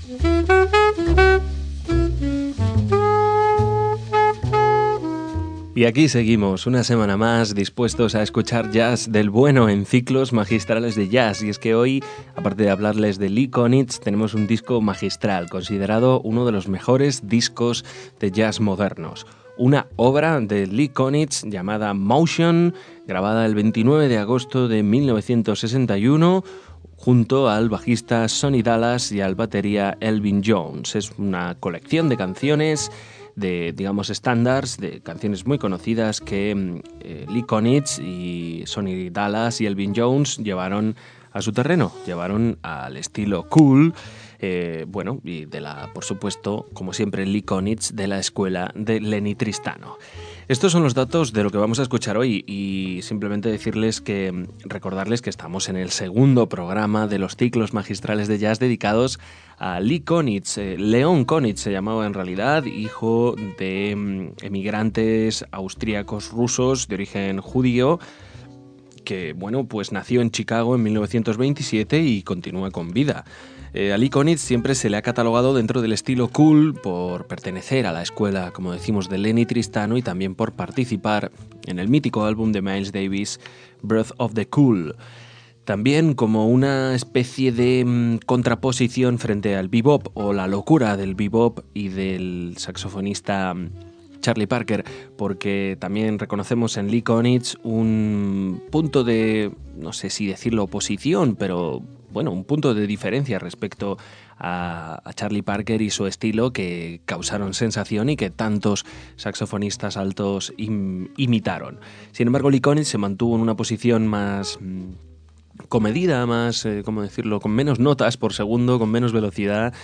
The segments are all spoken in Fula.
Y aquí seguimos, una semana más, dispuestos a escuchar jazz del bueno en ciclos magistrales de jazz. Y es que hoy, aparte de hablarles de Lee Konitz, tenemos un disco magistral, considerado uno de los mejores discos de jazz modernos. Una obra de Lee Konitz llamada Motion, grabada el 29 de agosto de 1961, junto al bajista Sonny Dallas y al batería Elvin Jones. Es una colección de canciones de, digamos, estándares, de canciones muy conocidas que Lee Konitz y Sonny Dallas y Elvin Jones llevaron a su terreno, llevaron al estilo cool, y por supuesto, como siempre, Lee Konitz de la escuela de Lenny Tristano. Estos son los datos de lo que vamos a escuchar hoy y simplemente recordarles que estamos en el segundo programa de los ciclos magistrales de jazz dedicados a Lee Konitz. León Konitz se llamaba en realidad, hijo de emigrantes austríacos rusos de origen judío, que nació en Chicago en 1927 y continúa con vida. A Lee Konitz siempre se le ha catalogado dentro del estilo cool por pertenecer a la escuela, como decimos, de Lenny Tristano y también por participar en el mítico álbum de Miles Davis, Birth of the Cool. También como una especie de contraposición frente al bebop o la locura del bebop y del saxofonista Charlie Parker, porque también reconocemos en Lee Konitz un punto de, no sé si decirlo oposición, pero un punto de diferencia respecto a Charlie Parker y su estilo, que causaron sensación y que tantos saxofonistas altos imitaron. Sin embargo, Lee Konitz se mantuvo en una posición más comedida, más, con menos notas por segundo, con menos velocidad,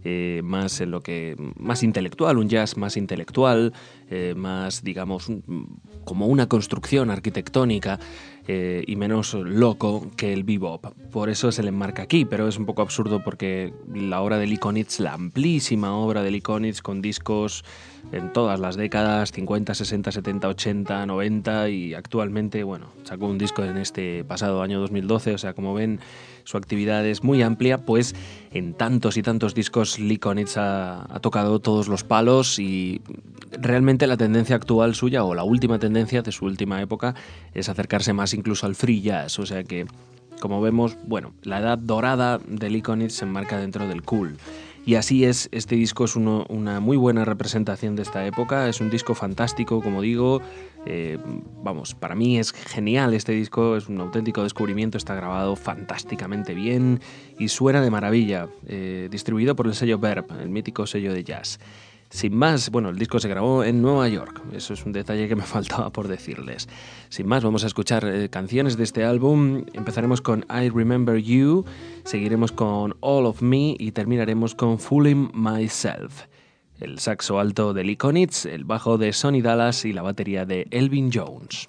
más intelectual, un jazz más intelectual, más, digamos, como una construcción arquitectónica, y menos loco que el bebop. Por eso se le enmarca aquí, pero es un poco absurdo porque la obra de Lee Konitz, la amplísima obra de Lee Konitz, con discos en todas las décadas, 50, 60, 70, 80, 90 y actualmente, sacó un disco en este pasado año 2012, o sea, como ven, su actividad es muy amplia, pues en tantos y tantos discos Lee Konitz ha tocado todos los palos y realmente la tendencia actual suya, o la última tendencia de su última época, es acercarse más incluso al free jazz, o sea que, como vemos, la edad dorada de Lee Konitz se enmarca dentro del cool. Y así es, este disco es una muy buena representación de esta época, es un disco fantástico, como digo, para mí es genial este disco, es un auténtico descubrimiento, está grabado fantásticamente bien y suena de maravilla, distribuido por el sello Verb, el mítico sello de jazz. Sin más, el disco se grabó en Nueva York, eso es un detalle que me faltaba por decirles. Sin más, vamos a escuchar canciones de este álbum. Empezaremos con I Remember You, seguiremos con All of Me y terminaremos con Fooling Myself. El saxo alto de Lee Konitz, el bajo de Sonny Dallas y la batería de Elvin Jones.